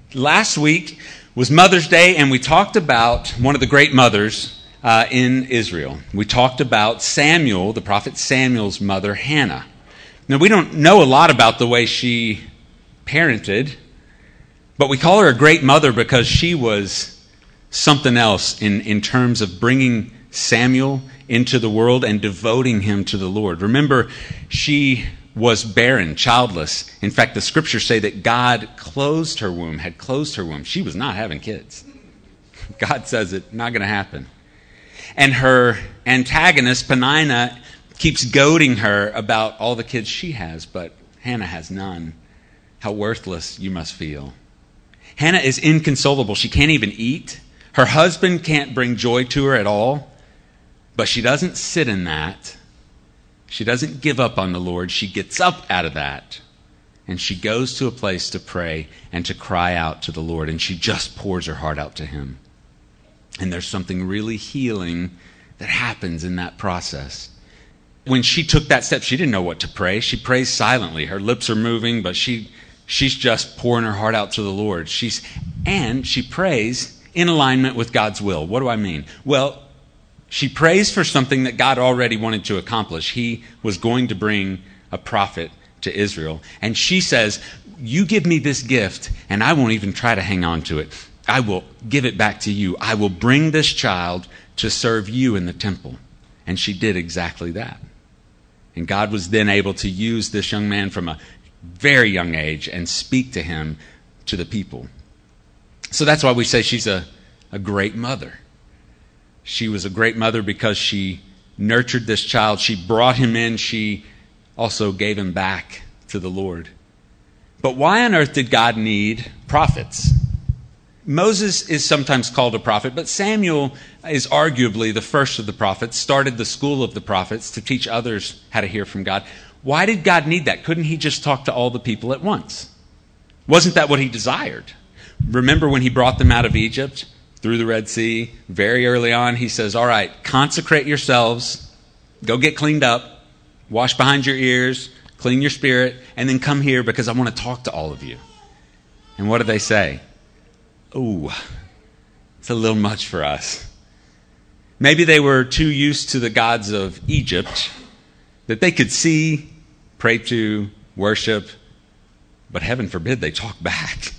Last week was Mother's Day, and we talked about one of the great mothers in Israel. We talked about Samuel, the prophet Samuel's mother, Hannah. Now, we don't know a lot about the way she parented, but we call her a great mother because she was something else in terms of bringing Samuel into the world and devoting him to the Lord. Remember, she was barren, childless. In fact, the scriptures say that God had closed her womb. She was not having kids. God says it, not going to happen. And her antagonist, Peninnah, keeps goading her about all the kids she has, but Hannah has none. How worthless you must feel. Hannah is inconsolable. She can't even eat. Her husband can't bring joy to her at all. But she doesn't sit in that. She doesn't give up on the Lord. She gets up out of that. And she goes to a place to pray and to cry out to the Lord. And she just pours her heart out to Him. And there's something really healing that happens in that process. When she took that step, she didn't know what to pray. She prays silently. Her lips are moving, but she's just pouring her heart out to the Lord. She prays in alignment with God's will. What do I mean? Well, she prays for something that God already wanted to accomplish. He was going to bring a prophet to Israel. And she says, you give me this gift, and I won't even try to hang on to it. I will give it back to you. I will bring this child to serve you in the temple. And she did exactly that. And God was then able to use this young man from a very young age and speak to him, to the people. So that's why we say she's a great mother. She was a great mother because she nurtured this child. She brought him in. She also gave him back to the Lord. But why on earth did God need prophets? Moses is sometimes called a prophet, but Samuel is arguably the first of the prophets, started the school of the prophets to teach others how to hear from God. Why did God need that? Couldn't He just talk to all the people at once? Wasn't that what He desired? Remember when He brought them out of Egypt? Through the Red Sea, very early on, He says, all right, consecrate yourselves, go get cleaned up, wash behind your ears, clean your spirit, and then come here because I want to talk to all of you. And what do they say? Oh, it's a little much for us. Maybe they were too used to the gods of Egypt that they could see, pray to, worship, but heaven forbid they talk back.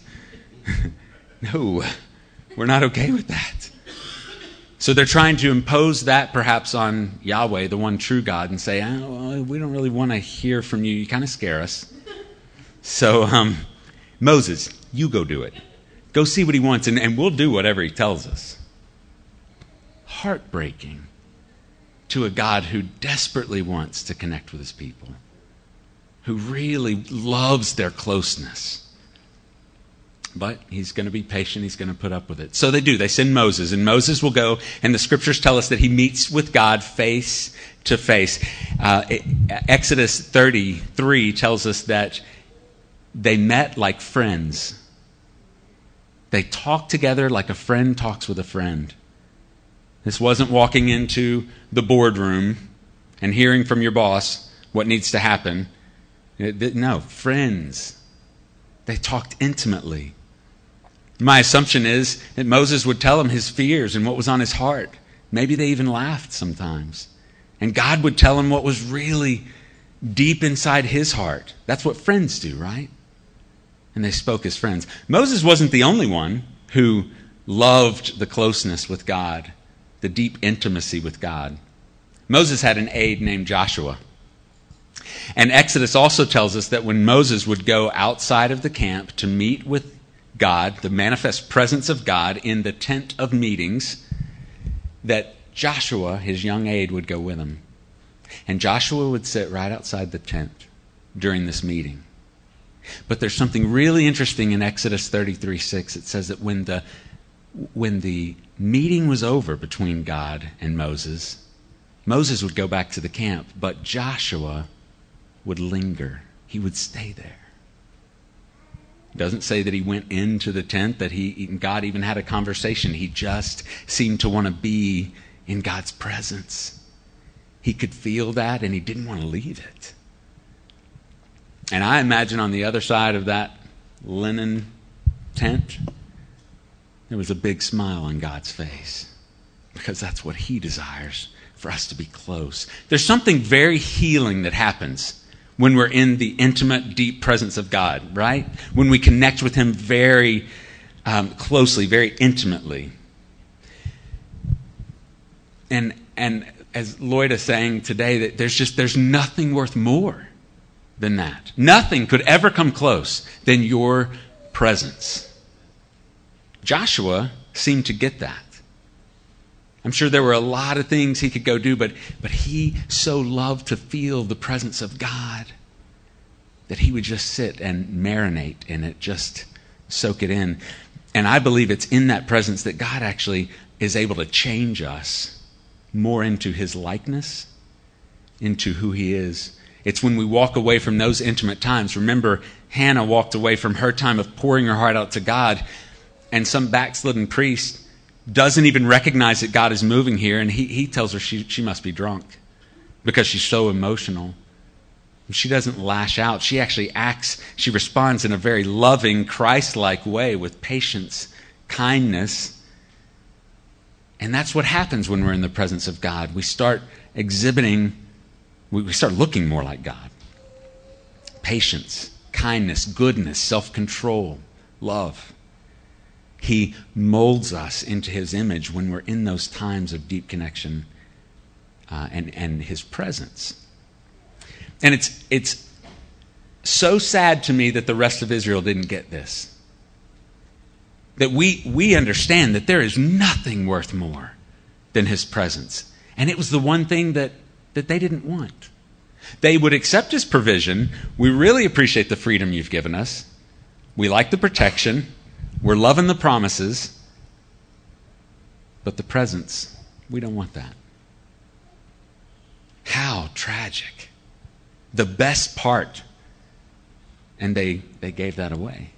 No. We're not okay with that. So they're trying to impose that perhaps on Yahweh, the one true God, and say, oh, we don't really want to hear from you. You kind of scare us. So Moses, you go do it. Go see what he wants, and we'll do whatever he tells us. Heartbreaking to a God who desperately wants to connect with his people, who really loves their closeness. But he's going to be patient. He's going to put up with it. So they do. They send Moses. And Moses will go, and the scriptures tell us that he meets with God face to face. Exodus 33 tells us that they met like friends. They talked together like a friend talks with a friend. This wasn't walking into the boardroom and hearing from your boss what needs to happen. No, friends. They talked intimately. My assumption is that Moses would tell him his fears and what was on his heart. Maybe they even laughed sometimes. And God would tell him what was really deep inside his heart. That's what friends do, right? And they spoke as friends. Moses wasn't the only one who loved the closeness with God, the deep intimacy with God. Moses had an aide named Joshua. And Exodus also tells us that when Moses would go outside of the camp to meet with God, the manifest presence of God in the tent of meetings, that Joshua, his young aide, would go with him. And Joshua would sit right outside the tent during this meeting. But there's something really interesting in Exodus 33:6. It says that when the meeting was over between God and Moses, Moses would go back to the camp, but Joshua would linger. He would stay there. It doesn't say that he went into the tent, that God even had a conversation. He just seemed to want to be in God's presence. He could feel that, and he didn't want to leave it. And I imagine on the other side of that linen tent, there was a big smile on God's face, because that's what he desires, for us to be close. There's something very healing that happens when we're in the intimate, deep presence of God, right? When we connect with him very closely, very intimately. And as Lloyd is saying today, that there's nothing worth more than that. Nothing could ever come close than your presence. Joshua seemed to get that. I'm sure there were a lot of things he could go do, but he so loved to feel the presence of God that he would just sit and marinate in it, just soak it in. And I believe it's in that presence that God actually is able to change us more into his likeness, into who he is. It's when we walk away from those intimate times. Remember, Hannah walked away from her time of pouring her heart out to God, and some backslidden priest doesn't even recognize that God is moving here, and he tells her she must be drunk because she's so emotional. And she doesn't lash out. She actually acts, she responds in a very loving, Christ-like way with patience, kindness. And that's what happens when we're in the presence of God. We start exhibiting, we start looking more like God. Patience, kindness, goodness, self-control, love. He molds us into his image when we're in those times of deep connection and his presence. And it's so sad to me that the rest of Israel didn't get this. That we understand that there is nothing worth more than his presence. And it was the one thing that they didn't want. They would accept his provision. We really appreciate the freedom you've given us. We like the protection. We're loving the promises. But the presence, we don't want that. How tragic. The best part. And they gave that away.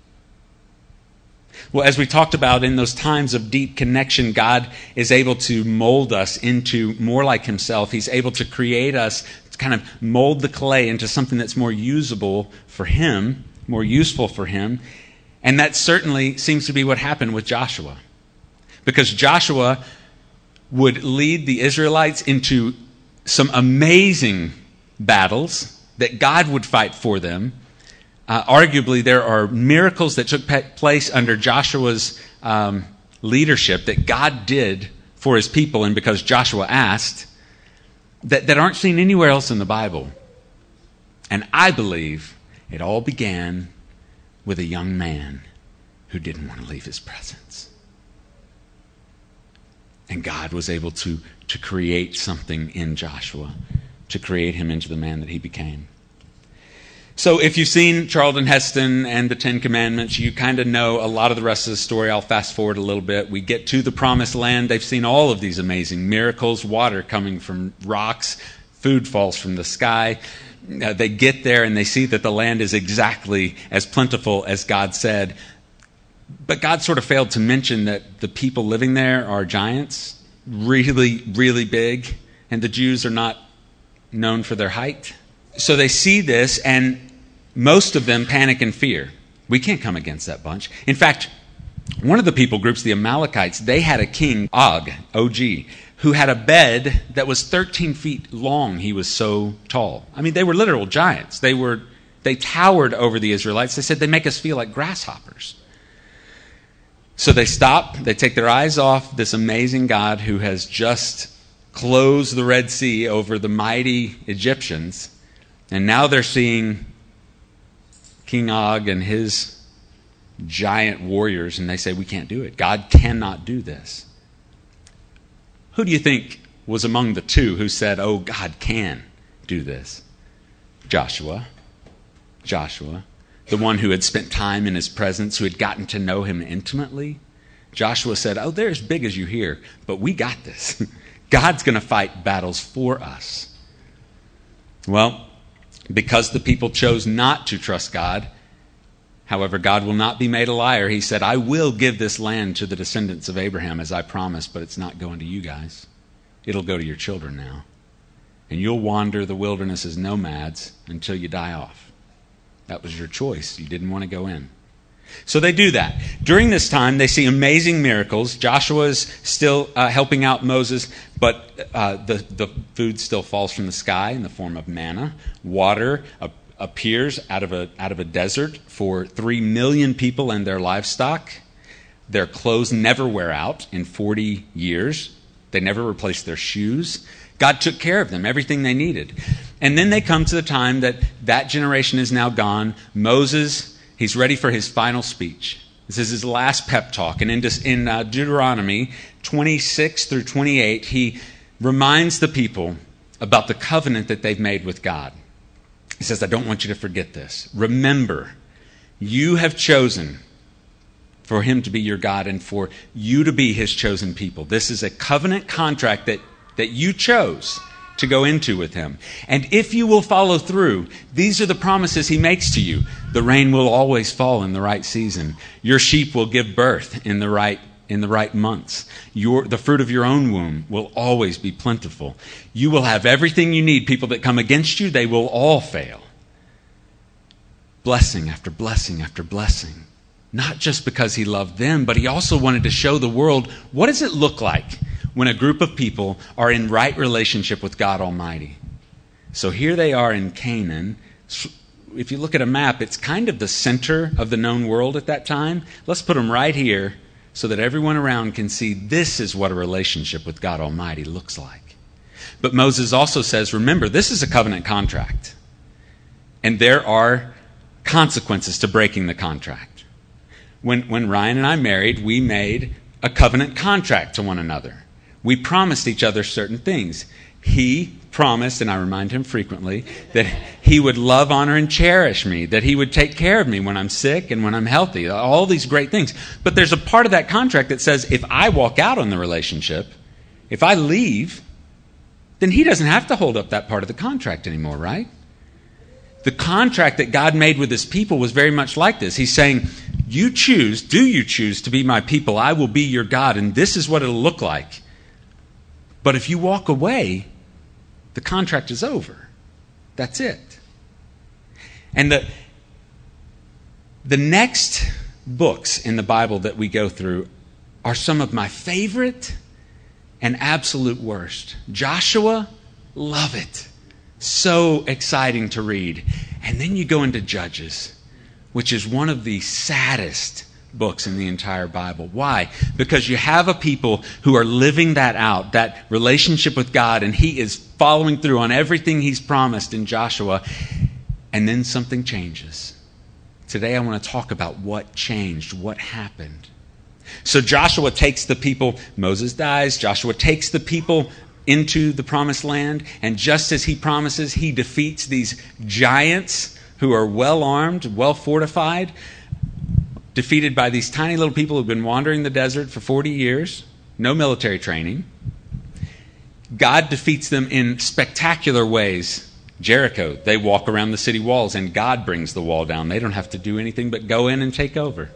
Well, as we talked about, in those times of deep connection, God is able to mold us into more like himself. He's able to create us, to kind of mold the clay into something that's more usable for him, more useful for him. And that certainly seems to be what happened with Joshua. Because Joshua would lead the Israelites into some amazing battles that God would fight for them. Arguably, there are miracles that took place under Joshua's leadership that God did for his people, and because Joshua asked, that aren't seen anywhere else in the Bible. And I believe it all began with a young man who didn't want to leave his presence. And God was able to create something in Joshua, to create him into the man that he became. So if you've seen Charlton Heston and the Ten Commandments, you kind of know a lot of the rest of the story. I'll fast forward a little bit. We get to the Promised Land. They've seen all of these amazing miracles, water coming from rocks, food falls from the sky. They get there and they see that the land is exactly as plentiful as God said. But God sort of failed to mention that the people living there are giants, really, really big, and the Jews are not known for their height. So they see this, and most of them panic in fear. We can't come against that bunch. In fact, one of the people groups, the Amalekites, they had a king, Og, O-G, who had a bed that was 13 feet long. He was so tall. I mean, they were literal giants. They towered over the Israelites. They said, they make us feel like grasshoppers. So they stop. They take their eyes off this amazing God who has just closed the Red Sea over the mighty Egyptians. And now they're seeing King Og and his giant warriors, and they say, we can't do it. God cannot do this. Who do you think was among the two who said, oh, God can do this? Joshua. The one who had spent time in his presence, who had gotten to know him intimately. Joshua said, oh, they're as big as you hear, but we got this. God's going to fight battles for us. Well, because the people chose not to trust God, however, God will not be made a liar. He said, I will give this land to the descendants of Abraham as I promised, but it's not going to you guys. It'll go to your children now. And you'll wander the wilderness as nomads until you die off. That was your choice. You didn't want to go in. So they do that. During this time, they see amazing miracles. Joshua's still helping out Moses, but the food still falls from the sky in the form of manna. Water appears out of a desert for 3 million people and their livestock. Their clothes never wear out in 40 years. They never replace their shoes. God took care of them, everything they needed. And then they come to the time that generation is now gone. Moses, he's ready for his final speech. This is his last pep talk. And in Deuteronomy 26 through 28, he reminds the people about the covenant that they've made with God. He says, I don't want you to forget this. Remember, you have chosen for him to be your God and for you to be his chosen people. This is a covenant contract that you chose to go into with him. And if you will follow through, these are the promises he makes to you. The rain will always fall in the right season. Your sheep will give birth in the right months. The fruit of your own womb will always be plentiful. You will have everything you need. People that come against you, they will all fail. Blessing after blessing after blessing. Not just because he loved them, but he also wanted to show the world, what does it look like when a group of people are in right relationship with God Almighty? So here they are in Canaan. If you look at a map, it's kind of the center of the known world at that time. Let's put them right here so that everyone around can see this is what a relationship with God Almighty looks like. But Moses also says, remember, this is a covenant contract. And there are consequences to breaking the contract. When Ryan and I married, we made a covenant contract to one another. We promised each other certain things. He promised, and I remind him frequently, that he would love, honor, and cherish me, that he would take care of me when I'm sick and when I'm healthy, all these great things. But there's a part of that contract that says if I walk out on the relationship, if I leave, then he doesn't have to hold up that part of the contract anymore, right? The contract that God made with his people was very much like this. He's saying, do you choose to be my people? I will be your God, and this is what it'll look like. But if you walk away, the contract is over. That's it. And the next books in the Bible that we go through are some of my favorite and absolute worst. Joshua, love it. So exciting to read. And then you go into Judges, which is one of the saddest books in the entire Bible. Why? Because you have a people who are living that out, that relationship with God, and he is following through on everything he's promised in Joshua, and then something changes. Today I want to talk about what changed, what happened. So Joshua takes the people, Moses dies, Joshua takes the people into the promised land, and just as he promises, he defeats these giants who are well armed, well fortified, defeated by these tiny little people who've been wandering the desert for 40 years, no military training. God defeats them in spectacular ways. Jericho, they walk around the city walls and God brings the wall down. They don't have to do anything but go in and take over.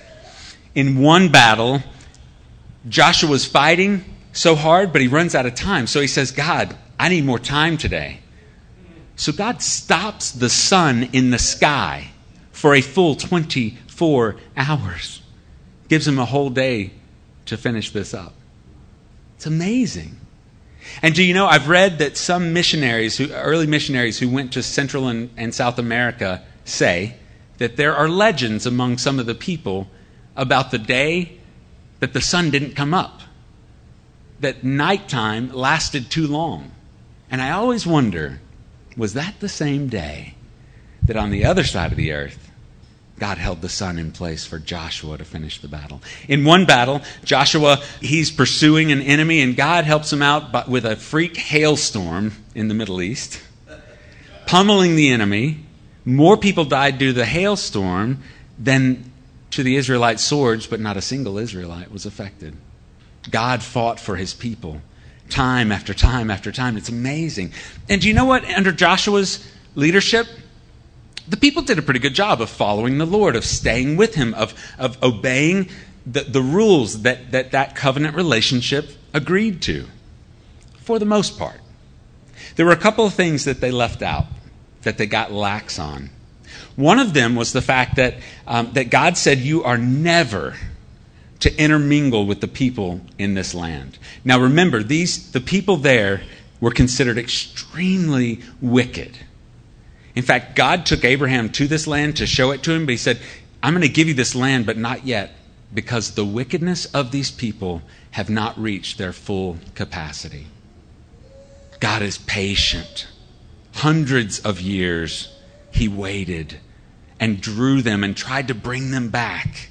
In one battle, Joshua's fighting so hard, but he runs out of time. So he says, God, I need more time today. So God stops the sun in the sky for a full 24 hours. Gives him a whole day to finish this up. It's amazing. And do you know, I've read that some early missionaries who went to Central and South America say that there are legends among some of the people about the day that the sun didn't come up. That nighttime lasted too long. And I always wonder, was that the same day that on the other side of the earth, God held the sun in place for Joshua to finish the battle? In one battle, Joshua, he's pursuing an enemy, and God helps him out with a freak hailstorm in the Middle East, pummeling the enemy. More people died due to the hailstorm than to the Israelite swords, but not a single Israelite was affected. God fought for his people time after time after time. It's amazing. And do you know what? Under Joshua's leadership, the people did a pretty good job of following the Lord, of staying with him, of obeying the rules that covenant relationship agreed to, for the most part. There were a couple of things that they left out, that they got lax on. One of them was the fact that God said, you are never to intermingle with the people in this land. Now remember, the people there were considered extremely wicked. In fact, God took Abraham to this land to show it to him, but he said, I'm going to give you this land, but not yet, because the wickedness of these people have not reached their full capacity. God is patient. Hundreds of years he waited and drew them and tried to bring them back.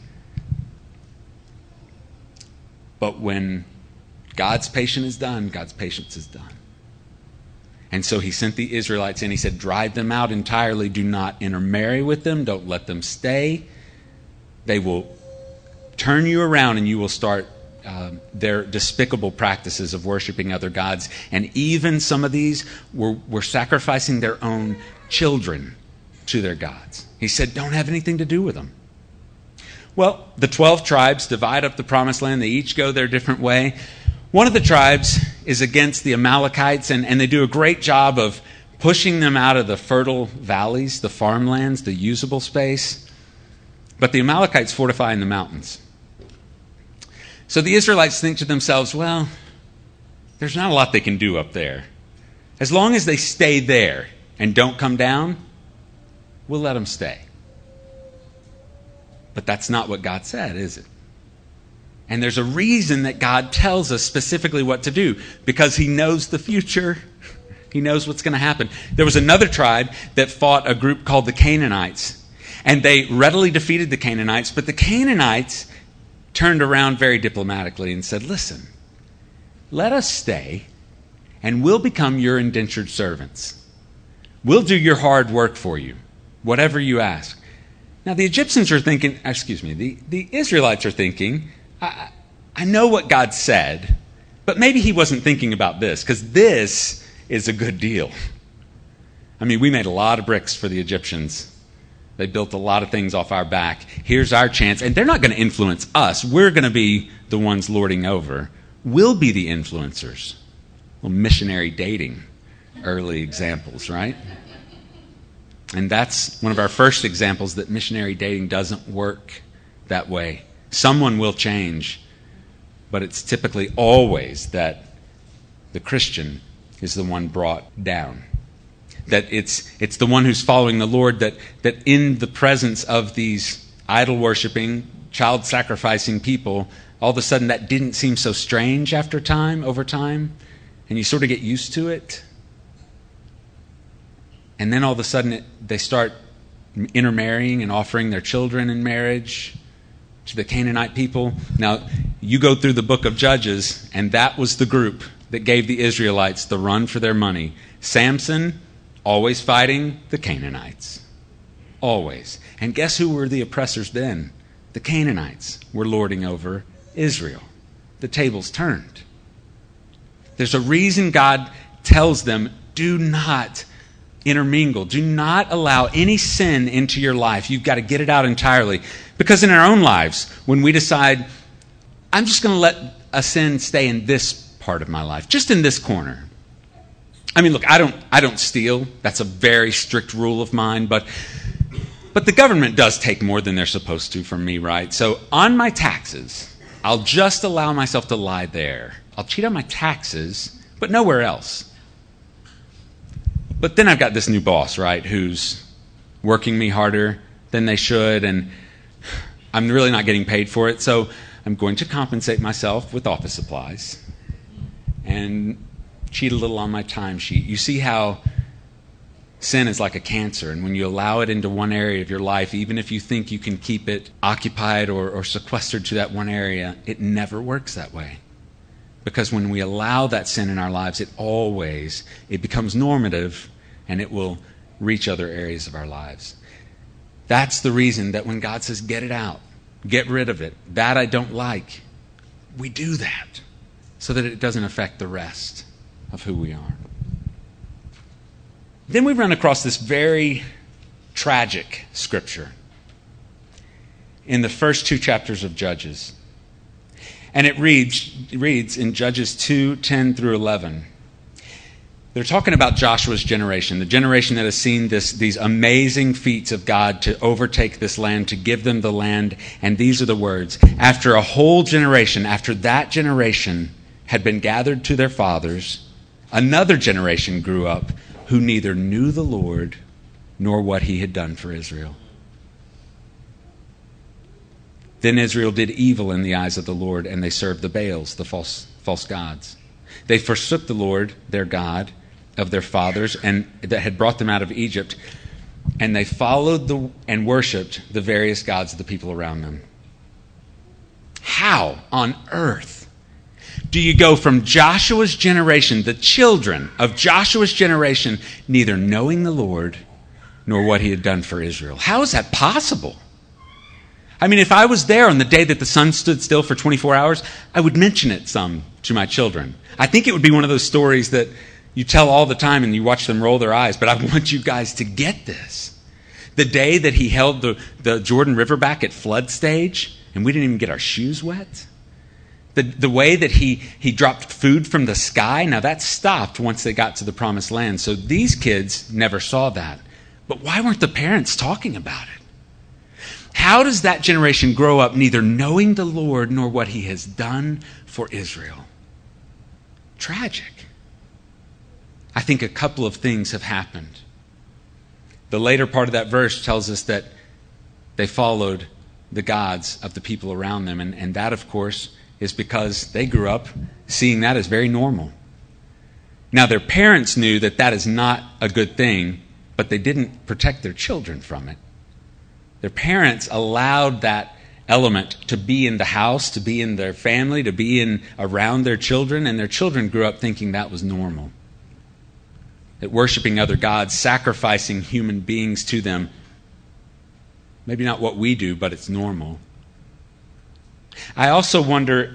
But when God's patience is done, God's patience is done. And so he sent the Israelites in. He said, drive them out entirely. Do not intermarry with them. Don't let them stay. They will turn you around and you will start their despicable practices of worshiping other gods. And even some of these were sacrificing their own children to their gods. He said, don't have anything to do with them. Well, the 12 tribes divide up the promised land. They each go their different way. One of the tribes is against the Amalekites, and they do a great job of pushing them out of the fertile valleys, the farmlands, the usable space. But the Amalekites fortify in the mountains. So the Israelites think to themselves, well, there's not a lot they can do up there. As long as they stay there and don't come down, we'll let them stay. But that's not what God said, is it? And there's a reason that God tells us specifically what to do, because he knows the future. He knows what's going to happen. There was another tribe that fought a group called the Canaanites, and they readily defeated the Canaanites, but the Canaanites turned around very diplomatically and said, listen, let us stay, and we'll become your indentured servants. We'll do your hard work for you, whatever you ask. Now, the Egyptians are thinking, the Israelites are thinking, I know what God said, but maybe he wasn't thinking about this, because this is a good deal. I mean, we made a lot of bricks for the Egyptians. They built a lot of things off our back. Here's our chance. And they're not going to influence us. We're going to be the ones lording over. We'll be the influencers. Well, missionary dating, early examples, right? And that's one of our first examples that missionary dating doesn't work that way. Someone will change, but it's typically always that the Christian is the one brought down. That it's the one who's following the Lord that in the presence of these idol-worshiping, child-sacrificing people, all of a sudden that didn't seem so strange over time, and you sort of get used to it. And then all of a sudden they start intermarrying and offering their children in marriage to the Canaanite people. Now, you go through the book of Judges, and that was the group that gave the Israelites the run for their money. Samson, always fighting the Canaanites. Always. And guess who were the oppressors then? The Canaanites were lording over Israel. The tables turned. There's a reason God tells them, do not intermingle. Do not allow any sin into your life. You've got to get it out entirely. Because in our own lives, when we decide, I'm just going to let a sin stay in this part of my life, just in this corner. I mean, look, I don't steal. That's a very strict rule of mine, but the government does take more than they're supposed to from me, right? So on my taxes, I'll just allow myself to lie there. I'll cheat on my taxes, but nowhere else. But then I've got this new boss, right, who's working me harder than they should, and I'm really not getting paid for it, so I'm going to compensate myself with office supplies and cheat a little on my timesheet. You see how sin is like a cancer, and when you allow it into one area of your life, even if you think you can keep it occupied or sequestered to that one area, it never works that way. Because when we allow that sin in our lives, it becomes normative, and it will reach other areas of our lives. That's the reason that when God says, get it out, get rid of it, that I don't like, we do that so that it doesn't affect the rest of who we are. Then we run across this very tragic scripture in the first 2 chapters of Judges. And it reads in Judges 2:10 through 11. They're talking about Joshua's generation, the generation that has seen these amazing feats of God to overtake this land, to give them the land. And these are the words. After a whole generation, after that generation had been gathered to their fathers, another generation grew up who neither knew the Lord nor what he had done for Israel. Then Israel did evil in the eyes of the Lord, and they served the Baals, the false gods. They forsook the Lord, their God, of their fathers, and that had brought them out of Egypt, and they followed and worshipped the various gods of the people around them. How on earth do you go from Joshua's generation, the children of Joshua's generation, neither knowing the Lord nor what he had done for Israel? How is that possible? I mean, if I was there on the day that the sun stood still for 24 hours, I would mention it some to my children. I think it would be one of those stories that you tell all the time and you watch them roll their eyes, but I want you guys to get this. The day that he held the Jordan River back at flood stage, and we didn't even get our shoes wet. The way that he dropped food from the sky, now that stopped once they got to the promised land. So these kids never saw that. But why weren't the parents talking about it? How does that generation grow up neither knowing the Lord nor what he has done for Israel? Tragic. I think a couple of things have happened. The later part of that verse tells us that they followed the gods of the people around them. And that, of course, is because they grew up seeing that as very normal. Now, their parents knew that that is not a good thing, but they didn't protect their children from it. Their parents allowed that element to be in the house, to be in their family, to be around their children, and their children grew up thinking that was normal. That worshiping other gods, sacrificing human beings to them, maybe not what we do, but it's normal. I also wonder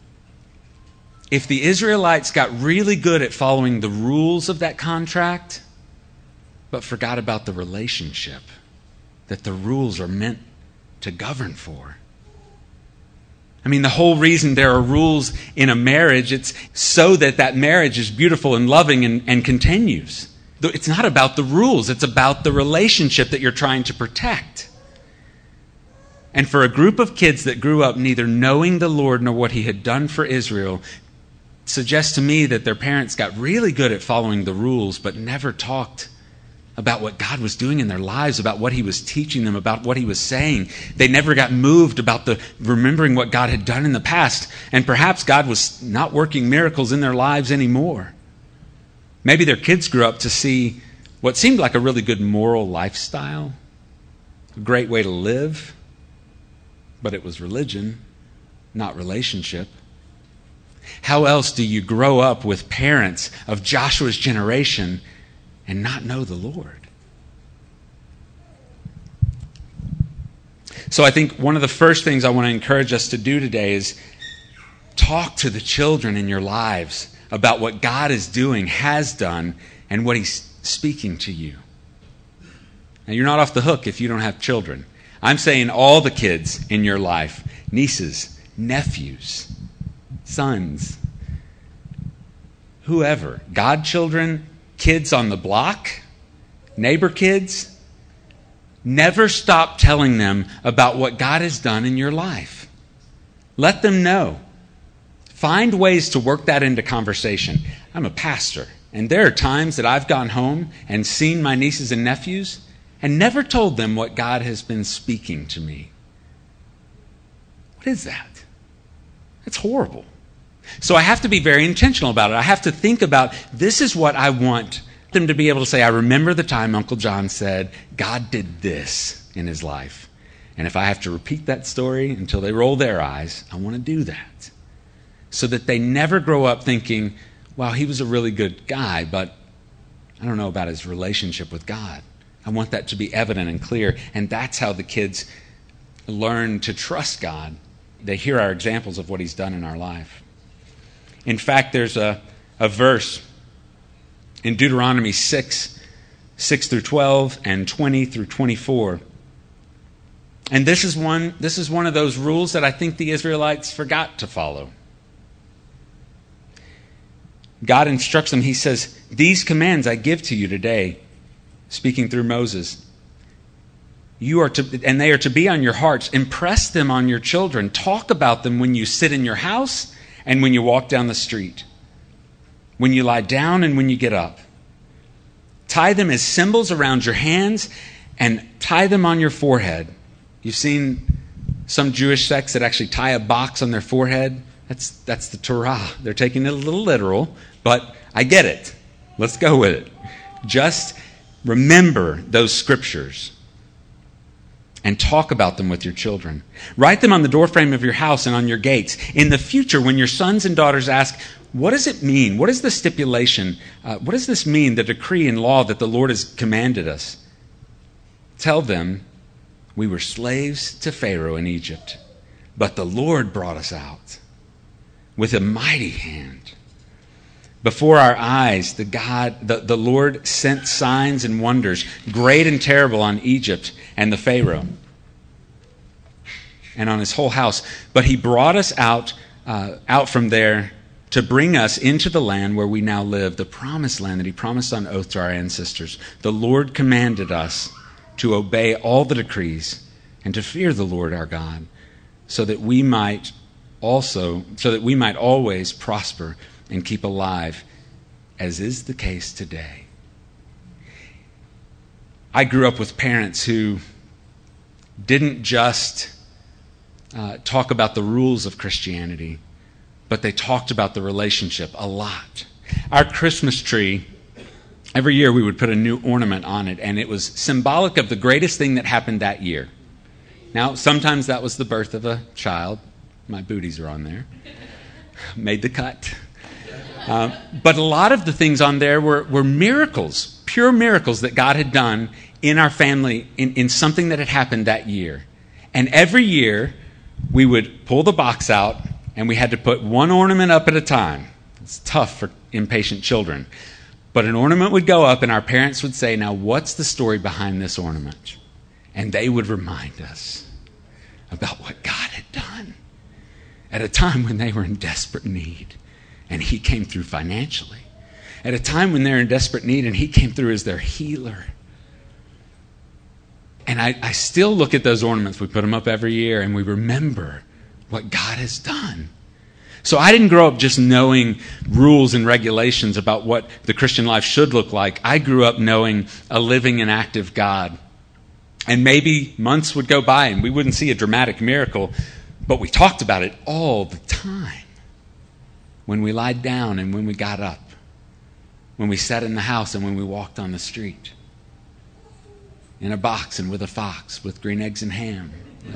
if the Israelites got really good at following the rules of that contract, but forgot about the relationship that the rules are meant to govern for. I mean, the whole reason there are rules in a marriage, it's so that that marriage is beautiful and loving and continues. It's not about the rules, it's about the relationship that you're trying to protect. And for a group of kids that grew up neither knowing the Lord nor what he had done for Israel, suggests to me that their parents got really good at following the rules, but never talked about what God was doing in their lives, about what he was teaching them, about what he was saying. They never got moved about remembering what God had done in the past. And perhaps God was not working miracles in their lives anymore. Maybe their kids grew up to see what seemed like a really good moral lifestyle, a great way to live, but it was religion, not relationship. How else do you grow up with parents of Joshua's generation and not know the Lord? So I think one of the first things I want to encourage us to do today is talk to the children in your lives about what God is doing, has done, and what he's speaking to you. Now, you're not off the hook if you don't have children. I'm saying all the kids in your life, nieces, nephews, sons, whoever, godchildren, kids on the block, neighbor kids, never stop telling them about what God has done in your life. Let them know. Find ways to work that into conversation. I'm a pastor, and there are times that I've gone home and seen my nieces and nephews and never told them what God has been speaking to me. What is that? That's horrible. So I have to be very intentional about it. I have to think about, this is what I want them to be able to say. I remember the time Uncle John said, God did this in his life. And if I have to repeat that story until they roll their eyes, I want to do that. So that they never grow up thinking, wow, he was a really good guy, but I don't know about his relationship with God. I want that to be evident and clear. And that's how the kids learn to trust God. They hear our examples of what he's done in our life. In fact, there's a verse in Deuteronomy 6 through 12 and 20 through 24. And this is one of those rules that I think the Israelites forgot to follow. God instructs them. He says, these commands I give to you today, speaking through Moses. And they are to be on your hearts. Impress them on your children. Talk about them when you sit in your house and when you walk down the street, when you lie down and when you get up. Tie them as symbols around your hands and tie them on your forehead. You've seen some Jewish sects that actually tie a box on their forehead. That's the Torah. They're taking it a little literal, but I get it. Let's go with it. Just remember those scriptures and talk about them with your children. Write them on the doorframe of your house and on your gates. In the future, when your sons and daughters ask, what does it mean? What is the stipulation? What does this mean, the decree and law that the Lord has commanded us? Tell them, we were slaves to Pharaoh in Egypt, but the Lord brought us out with a mighty hand. Before our eyes, the Lord sent signs and wonders, great and terrible, on Egypt and the Pharaoh and on his whole house. But he brought us out from there to bring us into the land where we now live, the promised land that he promised on oath to our ancestors. The Lord commanded us to obey all the decrees and to fear the Lord our God, so that we might always prosper and keep alive, as is the case today. I grew up with parents who didn't just talk about the rules of Christianity, but they talked about the relationship a lot. Our Christmas tree, every year we would put a new ornament on it, and it was symbolic of the greatest thing that happened that year. Now, sometimes that was the birth of a child. My booties are on there. Made the cut. But a lot of the things on there were miracles, pure miracles that God had done in our family, in something that had happened that year. And every year, we would pull the box out, and we had to put one ornament up at a time. It's tough for impatient children. But an ornament would go up, and our parents would say, now, what's the story behind this ornament? And they would remind us about what God had done at a time when they were in desperate need, and he came through financially. At a time when they're in desperate need, and he came through as their healer. And I still look at those ornaments. We put them up every year, and we remember what God has done. So I didn't grow up just knowing rules and regulations about what the Christian life should look like. I grew up knowing a living and active God. And maybe months would go by and we wouldn't see a dramatic miracle, but we talked about it all the time. When we lied down and when we got up. When we sat in the house and when we walked on the street. In a box and with a fox, with green eggs and ham.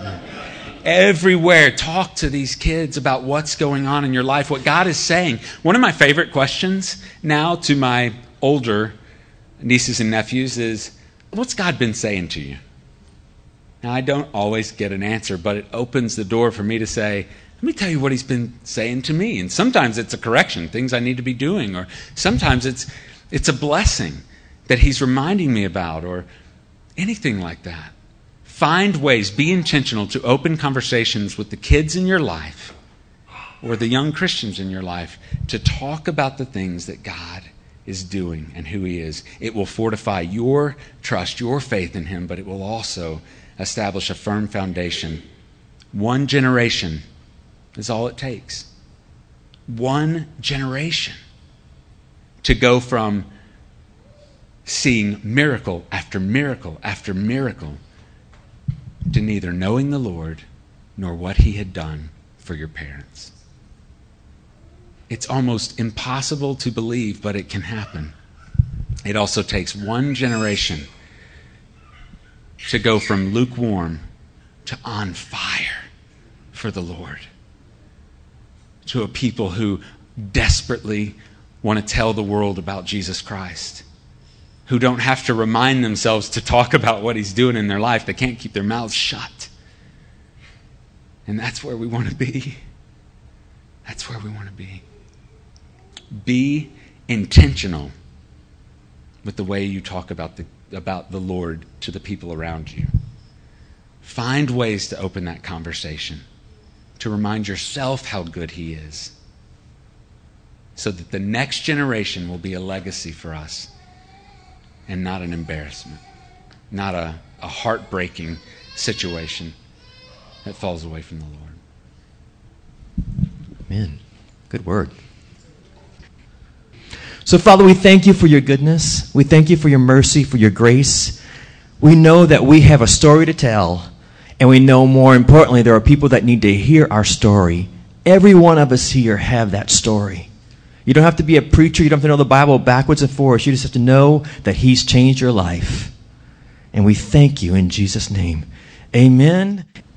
Everywhere, talk to these kids about what's going on in your life, what God is saying. One of my favorite questions now to my older nieces and nephews is, what's God been saying to you? Now, I don't always get an answer, but it opens the door for me to say, let me tell you what he's been saying to me. And sometimes it's a correction, things I need to be doing, or sometimes it's a blessing that he's reminding me about, or anything like that. Find ways, be intentional to open conversations with the kids in your life or the young Christians in your life to talk about the things that God is doing and who he is. It will fortify your trust, your faith in him, but it will also establish a firm foundation. One generation is all it takes. One generation to go from seeing miracle after miracle after miracle to neither knowing the Lord nor what he had done for your parents. It's almost impossible to believe, but it can happen. It also takes one generation to go from lukewarm to on fire for the Lord. To a people who desperately want to tell the world about Jesus Christ. Who don't have to remind themselves to talk about what he's doing in their life. They can't keep their mouths shut. And that's where we want to be. That's where we want to be. Be intentional with the way you talk about the Lord to the people around you. Find ways to open that conversation, to remind yourself how good he is. so that the next generation will be a legacy for us and not an embarrassment, not a heartbreaking situation that falls away from the Lord. Amen. Good word. So, Father, we thank you for your goodness. We thank you for your mercy, for your grace. We know that we have a story to tell, and we know, more importantly, there are people that need to hear our story. Every one of us here have that story. You don't have to be a preacher. You don't have to know the Bible backwards and forwards. You just have to know that he's changed your life. And we thank you in Jesus' name. Amen.